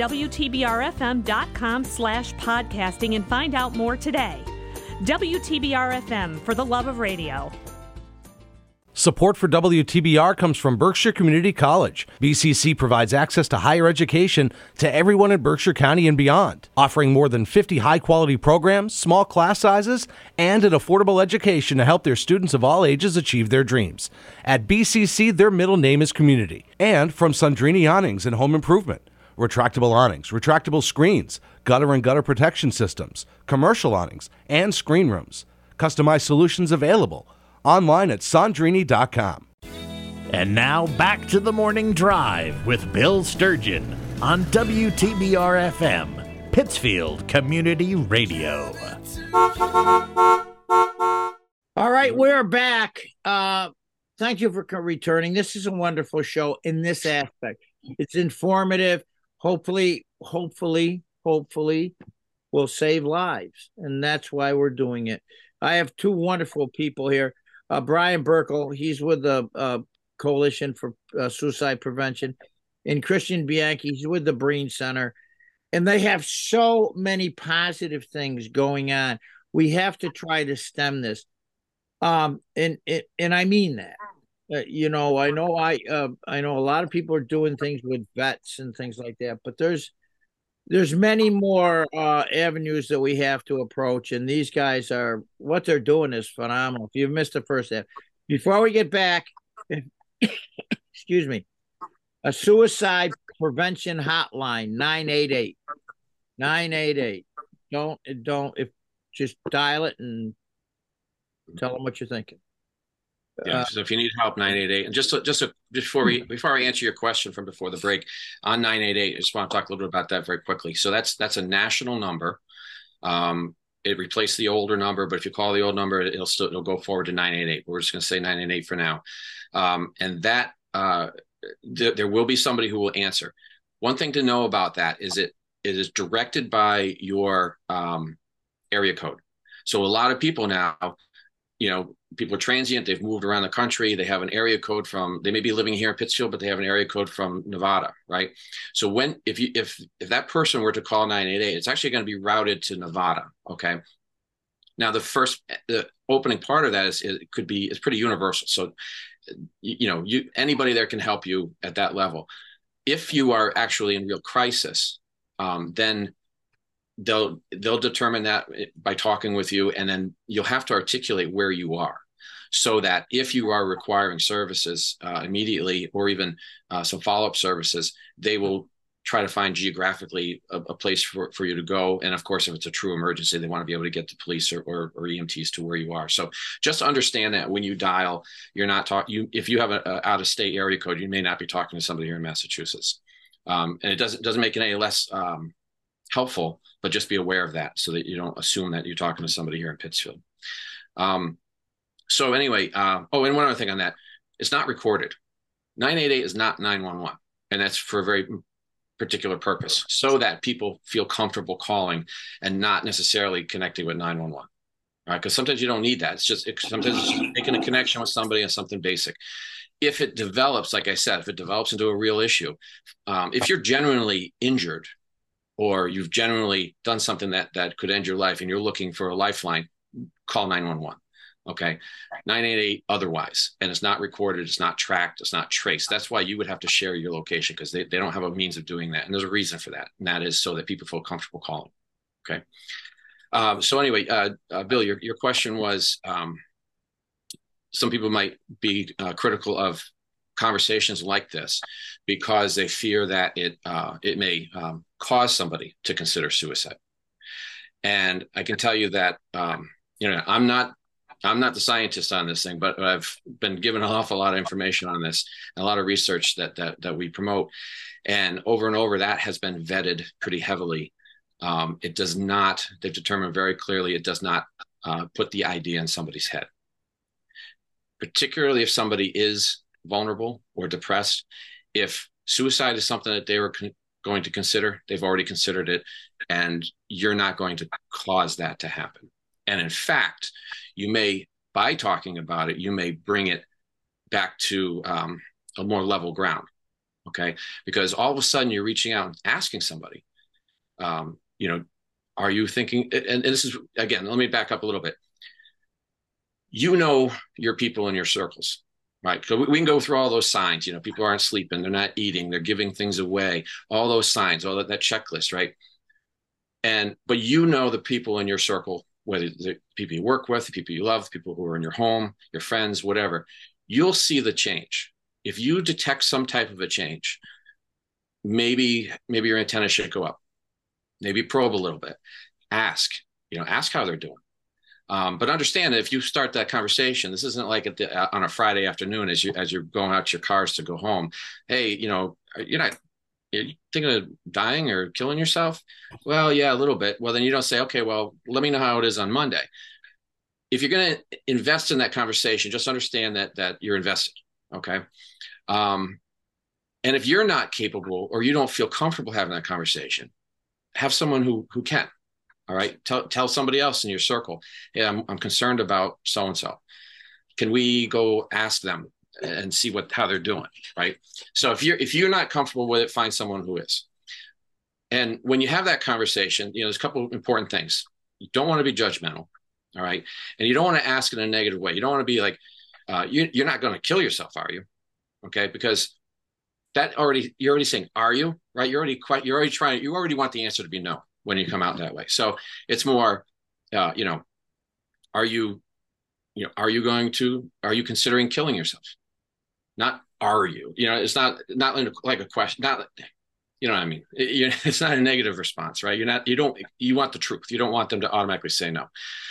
WTBRFM.com/podcasting and find out more today. WTBR FM, for the love of radio. Support for WTBR comes from Berkshire Community College. BCC provides access to higher education to everyone in Berkshire County and beyond, offering more than 50 high-quality programs, small class sizes, and an affordable education to help their students of all ages achieve their dreams. At BCC, their middle name is community. And from Sundrini Awnings and Home Improvement. Retractable awnings, retractable screens, gutter and gutter protection systems, commercial awnings, and screen rooms. Customized solutions available. Online at Sandrini.com. And now back to the morning drive with Bill Sturgeon on WTBR FM, Pittsfield Community Radio. All right, we're back. Thank you for returning. This is a wonderful show in this aspect. It's informative. Hopefully will save lives. And that's why we're doing it. I have two wonderful people here. Brian Burkle, he's with the Coalition for Suicide Prevention, and Christian Bianchi, he's with the Breen Center. And they have so many positive things going on. We have to try to stem this. And I mean that. I know a lot of people are doing things with vets and things like that, but there's many more avenues that we have to approach, and these guys what they're doing is phenomenal. If you've missed the first half, before we get back, excuse me, a suicide prevention hotline 988. Just dial it and tell them what you're thinking. Yeah, so if you need help, 988. And before I answer your question from before the break on 988, I just want to talk a little bit about that very quickly. So that's a national number. It replaced the older number, but if you call the old number, it'll go forward to 988. We're just going to say 988 for now. And that there will be somebody who will answer. One thing to know about that is it is directed by your area code. So a lot of people now, people are transient. They've moved around the country. They have an area code they may be living here in Pittsfield, but they have an area code from Nevada, right? So if that person were to call 988, it's actually going to be routed to Nevada. Okay. Now the opening part of that is pretty universal. So, anybody there can help you at that level. If you are actually in real crisis, then they'll determine that by talking with you, and then you'll have to articulate where you are, so that if you are requiring services immediately, or even some follow-up services, they will try to find geographically a place for you to go. And of course, if it's a true emergency, they want to be able to get the police or EMTs to where you are. So just understand that when you dial, you're not talking. If you have an out-of-state area code, you may not be talking to somebody here in Massachusetts, and it doesn't make it any less helpful, but just be aware of that so that you don't assume that you're talking to somebody here in Pittsfield. So anyway, and one other thing on that, it's not recorded. 988 is not 911, and that's for a very particular purpose, so that people feel comfortable calling and not necessarily connecting with 911. Right? Because sometimes you don't need that. Sometimes it's just making a connection with somebody on something basic. If it develops, like I said, if it develops into a real issue, if you're genuinely injured, or you've genuinely done something that could end your life and you're looking for a lifeline, call 911. Okay. 988 otherwise. And it's not recorded. It's not tracked. It's not traced. That's why you would have to share your location, because they don't have a means of doing that. And there's a reason for that. And that is so that people feel comfortable calling. Okay. So anyway, Bill, your question was, some people might be critical of conversations like this because they fear that it may cause somebody to consider suicide. And I can tell you that I'm not the scientist on this thing, but I've been given an awful lot of information on this, and a lot of research that we promote, and over that has been vetted pretty heavily. It does not. They've determined very clearly it does not put the idea in somebody's head, particularly if somebody is vulnerable or depressed. If suicide is something that they were going to consider, they've already considered it, and you're not going to cause that to happen. And in fact, you may, by talking about it, you may bring it back to a more level ground. Okay. Because all of a sudden you're reaching out and asking somebody, are you thinking, and this is, again, let me back up a little bit. Your people in your circles, right? So we can go through all those signs. You know, people aren't sleeping, they're not eating, they're giving things away, all those signs, all that checklist, right? But you know the people in your circle, whether the people you work with, the people you love, the people who are in your home, your friends, whatever, you'll see the change. If you detect some type of a change, maybe your antenna should go up. Maybe probe a little bit. Ask how they're doing. But understand that if you start that conversation, this isn't like on a Friday afternoon as you're going out to your cars to go home. Hey, you're thinking of dying or killing yourself? Well, yeah, a little bit. Well, then you don't say, okay, well, let me know how it is on Monday. If you're going to invest in that conversation, just understand that you're invested. Okay. And if you're not capable or you don't feel comfortable having that conversation, have someone who can. All right. Tell somebody else in your circle, hey, I'm concerned about so-and-so. Can we go ask them and see how they're doing? Right. So if you're not comfortable with it, find someone who is. And when you have that conversation, there's a couple of important things. You don't want to be judgmental. All right. And you don't want to ask in a negative way. You don't want to be like, you're not going to kill yourself, are you? Okay. Because you're already saying, are you? Right. You already want the answer to be no when you come out that way. So it's more, are you considering killing yourself? Not are you? It's not like a question. Not, you know what I mean? It's not a negative response, right? You want the truth. You don't want them to automatically say no.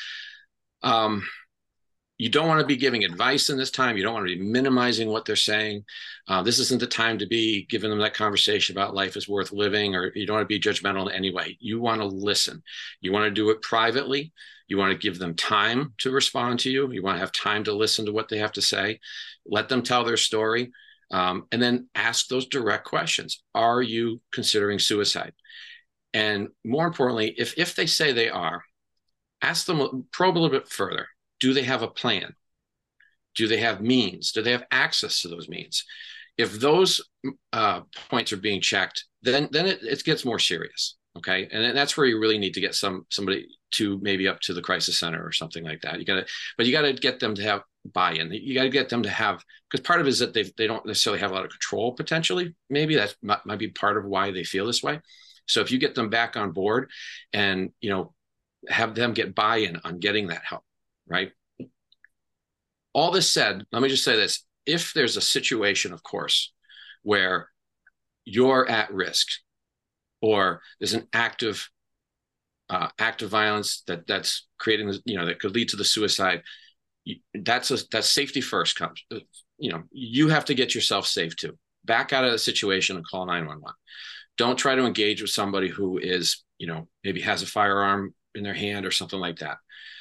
You don't want to be giving advice in this time. You don't want to be minimizing what they're saying. This isn't the time to be giving them that conversation about life is worth living, or you don't want to be judgmental in any way. You want to listen. You want to do it privately. You want to give them time to respond to you. You want to have time to listen to what they have to say. Let them tell their story. And then ask those direct questions. Are you considering suicide? And more importantly, if they say they are, ask them, probe a little bit further. Do they have a plan? Do they have means? Do they have access to those means? If those points are being checked, then it gets more serious. Okay. And that's where you really need to get somebody to maybe up to the crisis center or something like that. You got to get them to have buy-in. You got to get them to have, because part of it is that they don't necessarily have a lot of control potentially. Maybe that might be part of why they feel this way. So if you get them back on board and, have them get buy-in on getting that help, right? All this said, let me just say this. If there's a situation, of course, where you're at risk or there's an active violence that's creating, that could lead to the suicide, that's safety first comes. You have to get yourself safe too. Back out of the situation and call 911. Don't try to engage with somebody who is, maybe has a firearm in their hand or something like that.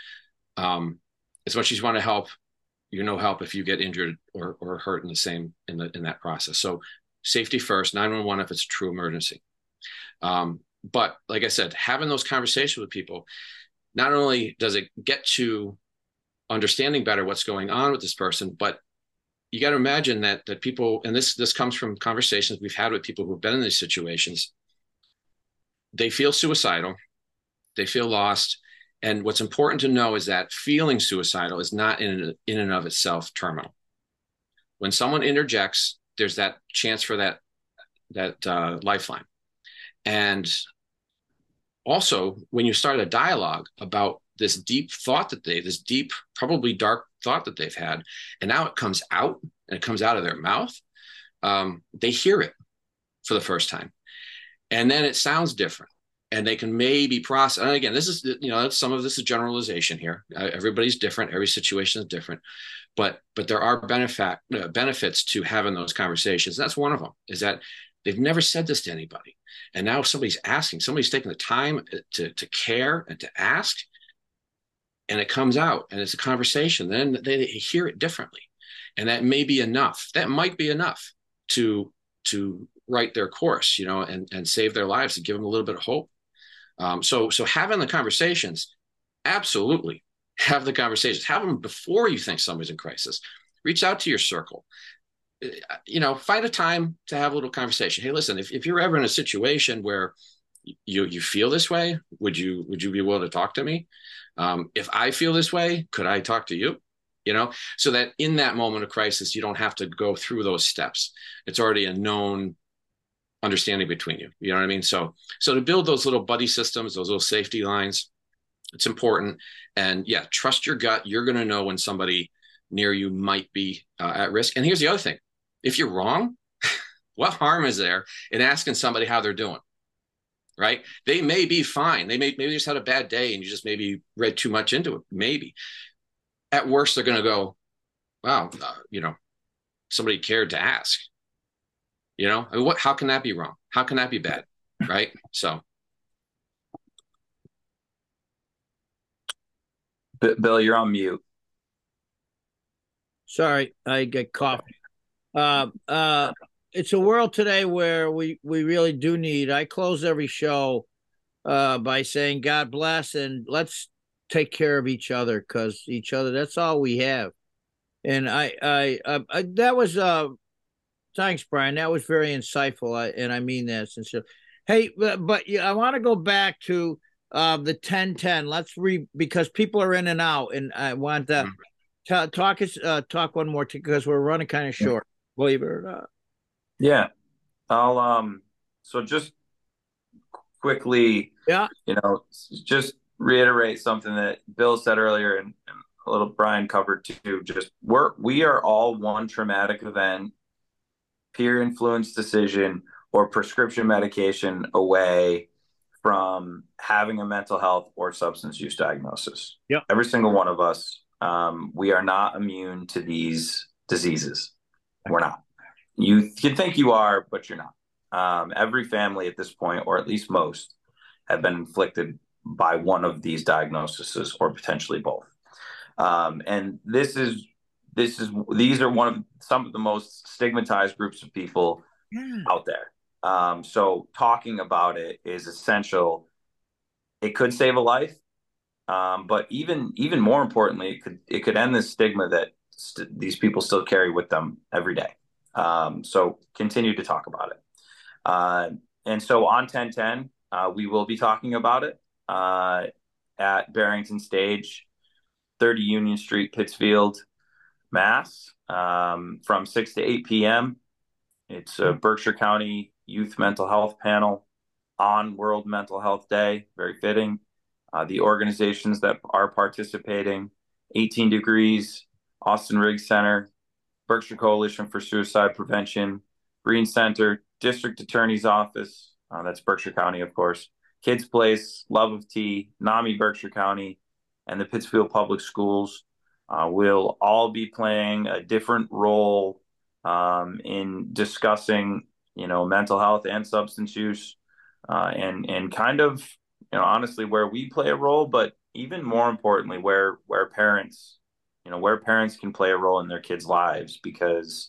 As much as you want to help, you're no help if you get injured or hurt in that process. So safety first, 911 if it's a true emergency. But like I said, having those conversations with people, not only does it get to understanding better what's going on with this person, but you got to imagine that people, and this comes from conversations we've had with people who've been in these situations, they feel suicidal, they feel lost. And what's important to know is that feeling suicidal is not in and of itself terminal. When someone interjects, there's that chance for that lifeline. And also, when you start a dialogue about this deep, probably dark thought that they've had, and now it comes out, and it comes out of their mouth, they hear it for the first time. And then it sounds different. And they can maybe process. And again, this is, some of this is generalization here. Everybody's different. Every situation is different. But there are benefits to having those conversations. That's one of them, is that they've never said this to anybody. And now somebody's taking the time to care and to ask. And it comes out and it's a conversation. Then they hear it differently. And that may be enough. That might be enough to write their course, and save their lives, and give them a little bit of hope. So having the conversations, absolutely have the conversations. Have them before you think somebody's in crisis. Reach out to your circle. Find a time to have a little conversation. Hey, listen, if you're ever in a situation where you feel this way, would you be willing to talk to me? If I feel this way, could I talk to you? so that in that moment of crisis, you don't have to go through those steps. It's already a known understanding between you. You know what I mean? So to build those little buddy systems, those little safety lines, it's important. And yeah, trust your gut. You're going to know when somebody near you might be at risk. And here's the other thing. If you're wrong, what harm is there in asking somebody how they're doing? Right? They may be fine. Maybe just had a bad day and you just maybe read too much into it. Maybe. At worst, they're going to go, wow, somebody cared to ask. I mean, how can that be wrong? How can that be bad? Right? So. Bill, you're on mute. Sorry, I get coffee. It's a world today where we really do need. I close every show by saying God bless and let's take care of each other, because that's all we have. And I that was thanks, Brian. That was very insightful, and I mean that sincerely. Hey, but I want to go back to the 10-10. Because people are in and out, and I want to talk one more because we're running kind of short. Believe it or not. Yeah, I'll so just quickly, just reiterate something that Bill said earlier, and a little Brian covered too. Just we are all one traumatic event, peer influence decision, or prescription medication away from having a mental health or substance use diagnosis. Yep. Every single one of us, we are not immune to these diseases. We're not. You think you are, but you're not. Every family at this point, or at least most, have been inflicted by one of these diagnoses or potentially both. And these are some of the most stigmatized groups of people out there. So talking about it is essential. It could save a life, but even more importantly, it could end the stigma that these people still carry with them every day. So continue to talk about it. And so on 1010, we will be talking about it at Barrington Stage, 30 Union Street, Pittsfield, Mass, from 6 to 8 p.m. It's a Berkshire County Youth Mental Health Panel on World Mental Health Day. Very fitting. The organizations that are participating: 18 Degrees, Austin Riggs Center, Berkshire Coalition for Suicide Prevention, Green Center, District Attorney's Office, that's Berkshire County, of course, Kids Place, Love of Tea, NAMI Berkshire County, and the Pittsfield Public Schools will all be playing a different role in discussing, mental health and substance use, and kind of, honestly, where we play a role, but even more importantly, where parents can play a role in their kids' lives, because,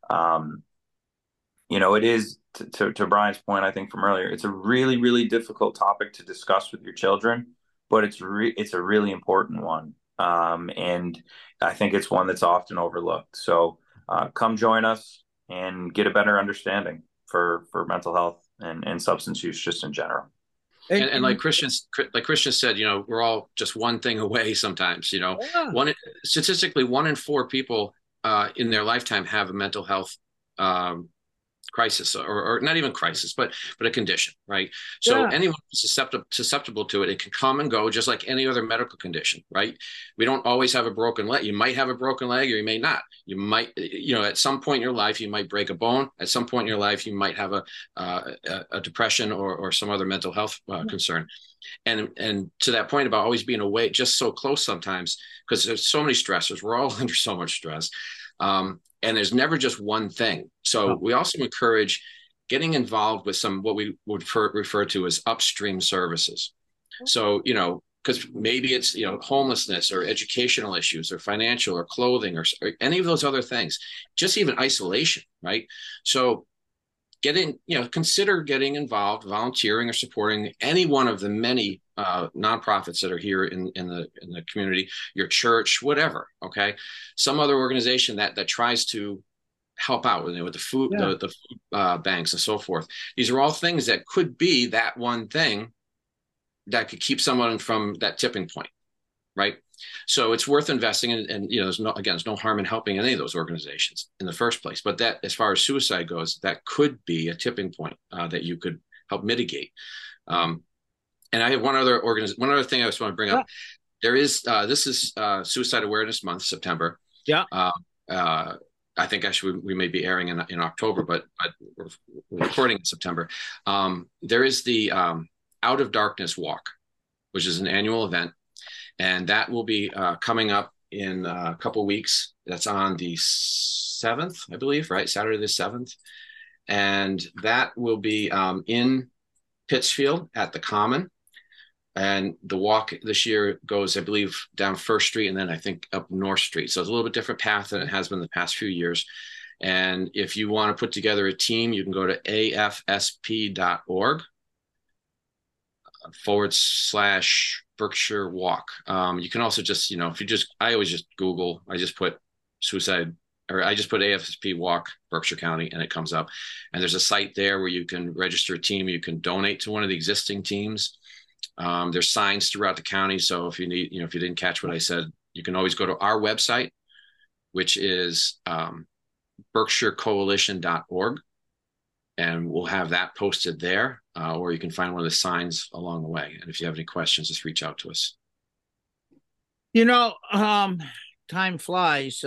it is, to Brian's point, I think from earlier, it's a really, really difficult topic to discuss with your children, but it's a really important one. And I think it's one that's often overlooked. So come join us and get a better understanding for mental health and substance use just in general. And like Christian said, we're all just one thing away sometimes. Statistically, 1 in 4 people in their lifetime have a mental health crisis, or not even crisis, but a condition, right? So anyone who's susceptible to it, it can come and go just like any other medical condition, right? We don't always have a broken leg. You might have a broken leg, or you may not. You might, at some point in your life, you might break a bone. At some point in your life, you might have a depression or some other mental health concern. And to that point about always being away, just so close sometimes, because there's so many stressors. We're all under so much stress. And there's never just one thing. So we also encourage getting involved with some, what we would refer to as upstream services. So, because maybe it's, homelessness or educational issues or financial or clothing or any of those other things, just even isolation, right? So consider getting involved, volunteering or supporting any one of the many nonprofits that are here in the community, your church, whatever. Okay, some other organization that tries to help out with the food, the food banks and so forth. These are all things that could be that one thing that could keep someone from that tipping point. right? So it's worth investing in, and there's no harm in helping any of those organizations in the first place. But that, as far as suicide goes, that could be a tipping point that you could help mitigate. And I have one other thing I just want to bring up. There is this is Suicide Awareness Month, September. Yeah. I think actually we may be airing in October, but we're recording in September. There is the Out of Darkness Walk, which is an annual event. And that will be coming up in a couple of weeks. That's on the 7th, I believe, right? Saturday the 7th. And that will be in Pittsfield at the Common. And the walk this year goes, I believe, down First Street and then I think up North Street. So it's a little bit different path than it has been the past few years. And if you want to put together a team, you can go to afsp.org / Berkshire Walk. You can also just, I always just Google, I just put suicide, or I just put AFSP Walk Berkshire County, and it comes up. And there's a site there where you can register a team. You can donate to one of the existing teams. There's signs throughout the county. So if you need, if you didn't catch what I said, you can always go to our website, which is berkshirecoalition.org. And we'll have that posted there, or you can find one of the signs along the way. And if you have any questions, just reach out to us. Time flies.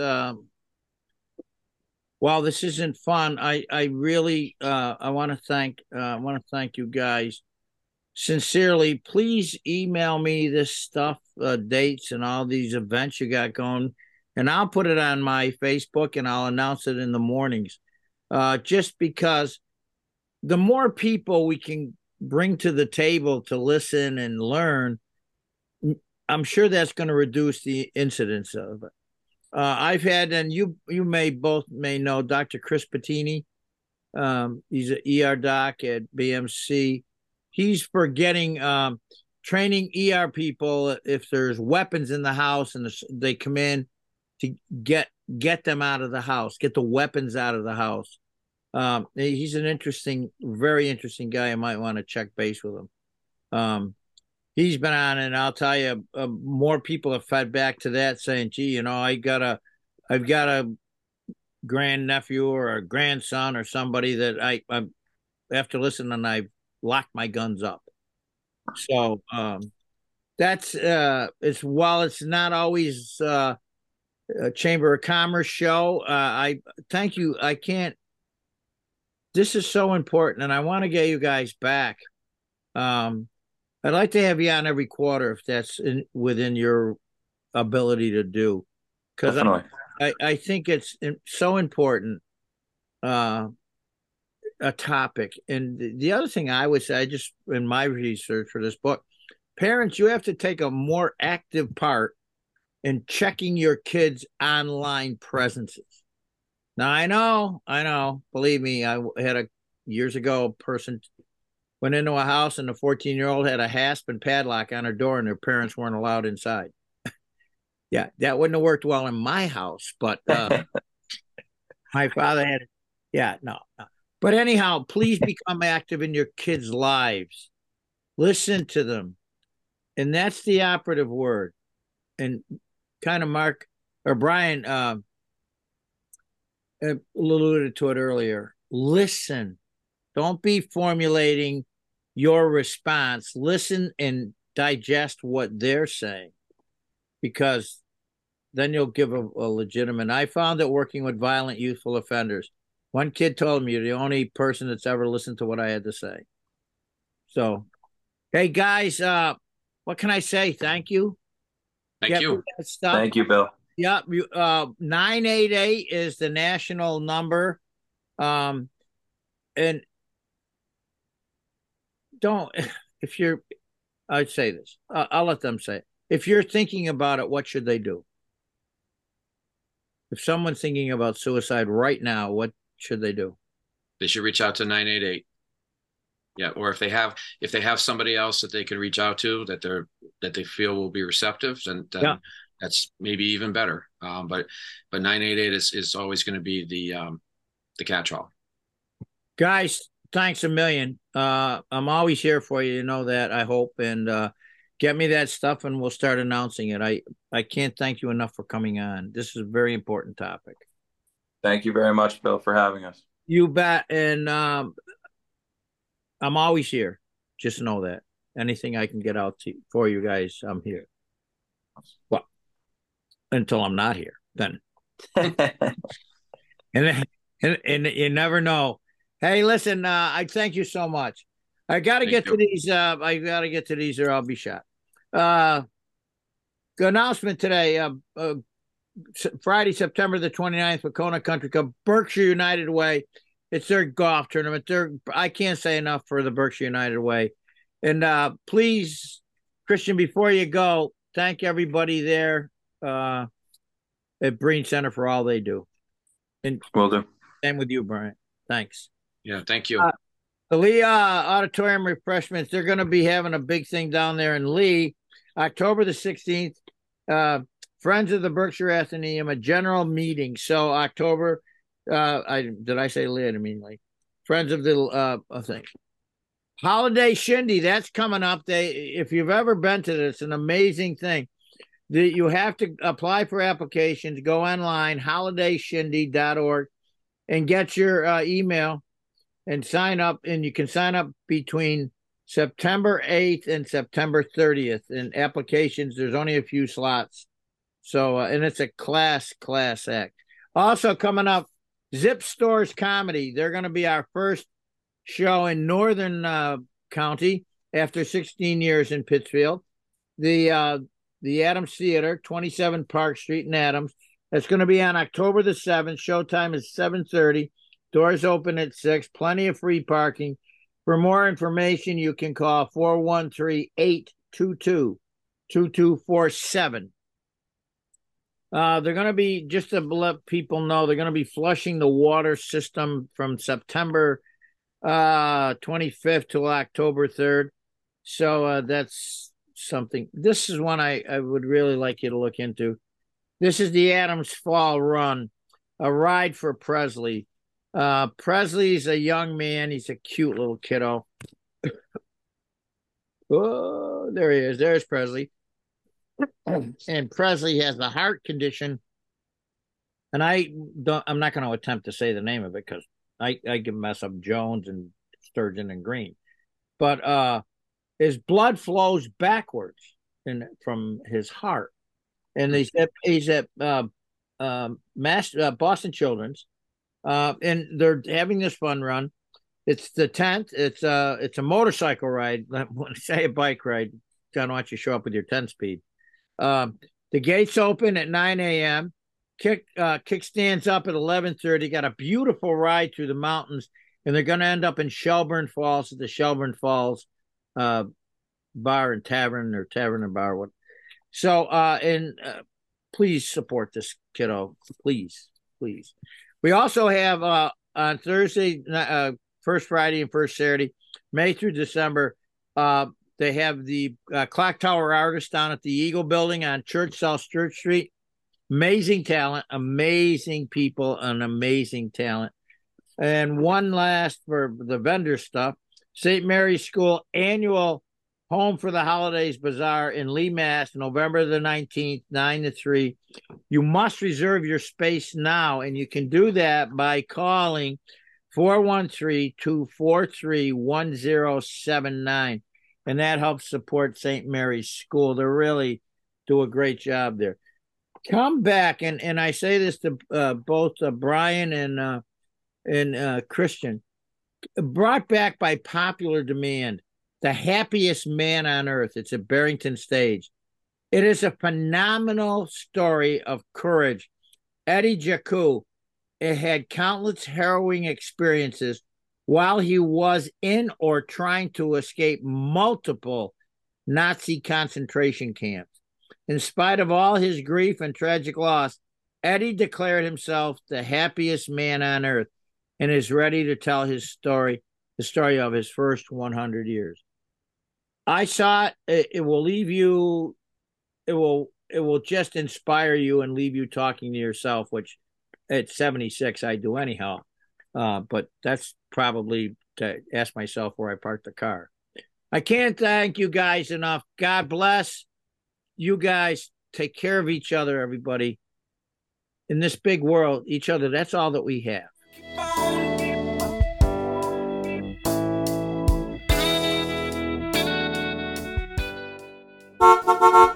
While this isn't fun, I really I want to thank you guys sincerely. Please email me this stuff, dates, and all these events you got going, and I'll put it on my Facebook and I'll announce it in the mornings. Just because the more people we can bring to the table to listen and learn, I'm sure that's going to reduce the incidence of it. I've had, and you both may know, Dr. Chris Bettini. He's an ER doc at BMC. He's for getting training ER people if there's weapons in the house and they come in to get them out of the house, get the weapons out of the house. He's an very interesting guy. I might want to check base with him. He's been on, and I'll tell you, more people have fed back to that saying, gee, I've got a grandnephew or a grandson or somebody that I after listening, I've locked my guns up. So that's while it's not always a Chamber of Commerce show, I thank you. This is so important, and I want to get you guys back. I'd like to have you on every quarter if that's within your ability to do, because I think it's so important, a topic. And the other thing I would say, in my research for this book, parents, you have to take a more active part in checking your kids' online presences. Now, I know, believe me, I had years ago, a person went into a house and the 14-year-old had a hasp and padlock on her door and their parents weren't allowed inside. Yeah, that wouldn't have worked well in my house, but my father had it. Yeah, no. But anyhow, please become active in your kids' lives. Listen to them. And that's the operative word. And kind of Mark or Brian alluded to it earlier. Listen. Don't be formulating your response. Listen and digest what they're saying, because then you'll give a legitimate. I found that working with violent youthful offenders, one kid told me, you're the only person that's ever listened to what I had to say. So, hey guys, what can I say? Thank you. Thank you. Thank you, Bill. Yeah, 988 is the national number. And I'd say this, I'll let them say it. If you're thinking about it, what should they do? If someone's thinking about suicide right now, what should they do? They should reach out to 988. Yeah, or if they have somebody else that they can reach out to that they feel will be receptive, then yeah, that's maybe even better. But 988 is always going to be the catch-all. Guys, thanks a million. I'm always here for you. You know that, I hope. And get me that stuff and we'll start announcing it. I can't thank you enough for coming on. This is a very important topic. Thank you very much, Bill, for having us. You bet. And I'm always here. Just know that. Anything I can get out for you guys, I'm here. Well, until I'm not here, then. and you never know. Hey, listen, I thank you so much. I got to get to these. I got to get to these or I'll be shot. Announcement today, Friday, September the 29th, Wacona Country Club, Berkshire United Way. It's their golf tournament. I can't say enough for the Berkshire United Way. And please, Christian, before you go, thank everybody there at Breen Center for all they do. And will do. Same with you, Brian. Thanks. Yeah, thank you. The Lee Auditorium Refreshments, they're going to be having a big thing down there in Lee, October the 16th. Friends of the Berkshire Athenaeum, a general meeting. So October, did I say Lee? I didn't mean Lee. Friends of the thing. Holiday Shindy, that's coming up. If you've ever been to this, it's an amazing thing. You have to apply for applications, go online, holidayshindy.org, and get your email and sign up. And you can sign up between September 8th and September 30th. And applications, there's only a few slots. So, and it's a class act. Also coming up, Zip Stores Comedy. They're going to be our first show in Northern County after 16 years in Pittsfield. The Adams Theater, 27 Park Street in Adams. That's going to be on October the 7th. Showtime is 7:30. Doors open at 6. Plenty of free parking. For more information, you can call 413-822-2247. They're going to be, just to let people know, they're going to be flushing the water system from September 25th to October 3rd. So that's something. This is one I would really like you to look into. This is the Adams Fall Run, a ride for Presley. Presley's a young man. He's a cute little kiddo. Oh, there he is. There's Presley. And Presley has a heart condition. And I'm not going to attempt to say the name of it because I can mess up Jones and Sturgeon and Green. But his blood flows backwards from his heart. And he's at Boston Children's. And they're having this fun run. It's the 10th. It's a motorcycle ride. When I say a bike ride, I don't want you to show up with your 10-speed. The gates open at 9 a.m. Kickstands up at 11:30. Got a beautiful ride through the mountains, and they're going to end up in Shelburne Falls at the Shelburne Falls Bar and Tavern, or Tavern and Bar. What? So, please support this kiddo. Please. We also have on Thursday, first Friday and first Saturday, May through December, they have the Clock Tower Artists down at the Eagle Building on South Church Street. Amazing talent, amazing people, and amazing talent. And one last for the vendor stuff, St. Mary's School annual Home for the Holidays Bazaar in Lee, Mass, November the 19th, 9 to 3. You must reserve your space now, and you can do that by calling 413-243-1079. And that helps support St. Mary's School. They really do a great job there. Come back, and I say this to both Brian and Christian, brought back by popular demand, The Happiest Man on Earth. It's at Barrington Stage. It is a phenomenal story of courage. Eddie Jaku had countless harrowing experiences while he was in or trying to escape multiple Nazi concentration camps. In spite of all his grief and tragic loss, Eddie declared himself the happiest man on earth and is ready to tell his story, the story of his first 100 years. I saw it. It will leave you, it will just inspire you and leave you talking to yourself, which at 76 I do anyhow. But that's probably to ask myself where I parked the car. I can't thank you guys enough. God bless you guys. Take care of each other, everybody. In this big world, each other, that's all that we have.